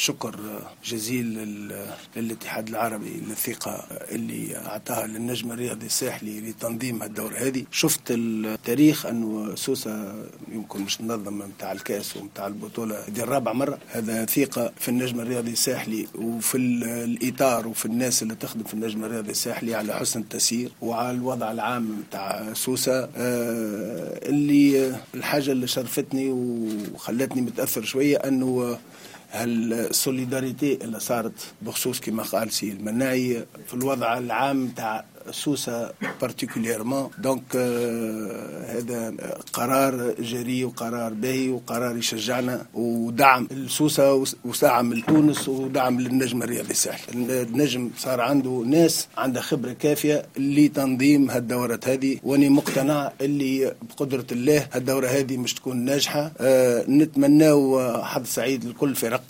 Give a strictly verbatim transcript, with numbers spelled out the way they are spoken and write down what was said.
شكر جزيل للاتحاد العربي للثقة اللي أعطاها للنجم الرياضي الساحلي لتنظيم الدورة هذه. شفت التاريخ أنه سوسة يمكن مش ننظم متاع الكاس ومتاع البطولة دي الرابع مرة. هذا ثقة في النجم الرياضي الساحلي وفي الإطار وفي الناس اللي تخدم في النجم الرياضي الساحلي على حسن التسيير وعلى الوضع العام متاع سوسة. اللي الحاجة اللي شرفتني وخلتني متأثر شوية أنه هالسوليداريتي اللي صارت بخصوص كما قال سي المناعي في الوضع العام تاع سوسة بارتيكوليرمون. دونك آه هذا قرار جريء وقرار باهي وقرار يشجعنا ودعم السوسة ودعم لتونس ودعم للنجم الرياضي الساحلي. النجم صار عنده ناس عندها خبرة كافية لتنظيم هالدورات هذه، واني مقتنع اللي بقدرة الله هالدورة هذه مش تكون ناجحة. آه نتمنى حظ سعيد لكل فرق